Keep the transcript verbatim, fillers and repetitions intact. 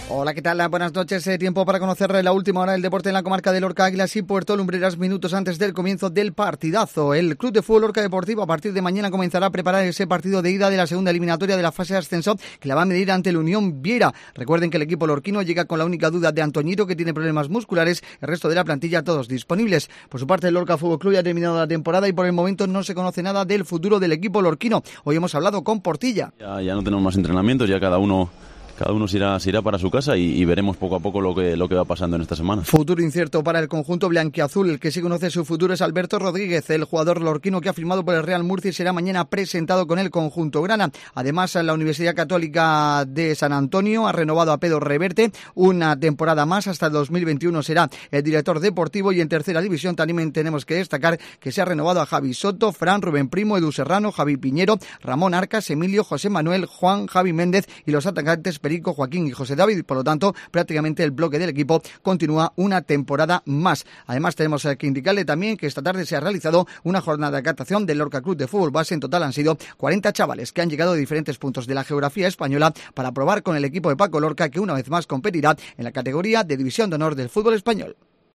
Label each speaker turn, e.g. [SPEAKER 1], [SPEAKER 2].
[SPEAKER 1] Hola, ¿qué tal? Buenas noches. Eh, tiempo para conocer la última hora del deporte en la comarca de Lorca, Águilas y Puerto Lumbreras, minutos antes del comienzo del partidazo. El Club de Fútbol Lorca Deportivo a partir de mañana comenzará a preparar ese partido de ida de la segunda eliminatoria de la fase de ascenso que la va a medir ante el Unión Viera. Recuerden que el equipo lorquino llega con la única duda de Antoñito, que tiene problemas musculares, el resto de la plantilla todos disponibles. Por su parte, el Lorca Fútbol Club ya ha terminado la temporada y por el momento no se conoce nada del futuro del equipo lorquino. Hoy hemos hablado con Portilla.
[SPEAKER 2] Ya, ya no tenemos más entrenamientos, ya cada uno... Cada uno se irá, se irá para su casa y, y veremos poco a poco lo que, lo que va pasando en esta semana.
[SPEAKER 1] Futuro incierto para el conjunto blanquiazul. El que sí conoce su futuro es Alberto Rodríguez, el jugador lorquino que ha firmado por el Real Murcia y será mañana presentado con el conjunto grana. Además, la Universidad Católica de San Antonio ha renovado a Pedro Reverte una temporada más. Hasta el dos mil veintiuno será el director deportivo, y en tercera división también tenemos que destacar que se ha renovado a Javi Soto, Fran, Rubén Primo, Edu Serrano, Javi Piñero, Ramón Arcas, Emilio, José Manuel, Juan, Javi Méndez y los atacantes Perico, Joaquín y José David. Por lo tanto, prácticamente el bloque del equipo continúa una temporada más. Además, tenemos que indicarle también que esta tarde se ha realizado una jornada de captación del Lorca Club de Fútbol Base. En total han sido cuarenta chavales que han llegado de diferentes puntos de la geografía española para probar con el equipo de Paco Lorca, que una vez más competirá en la categoría de División de Honor del fútbol español.